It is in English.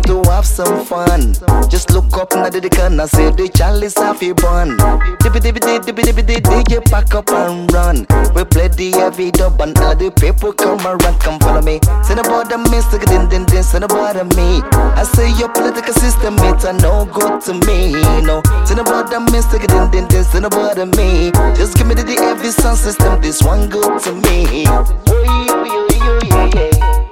to have some fun. Just look up now the corner, say the chalice have a bun. DJ pack up and run. We play the heavy dub and all the people come around, come follow me. Send about the mystic, din, send about me. I say your political system, it's a no good to me. No, send about the mystic, din, send about me. Just give me the heavy sound system, this one good to me. Oh, yeah.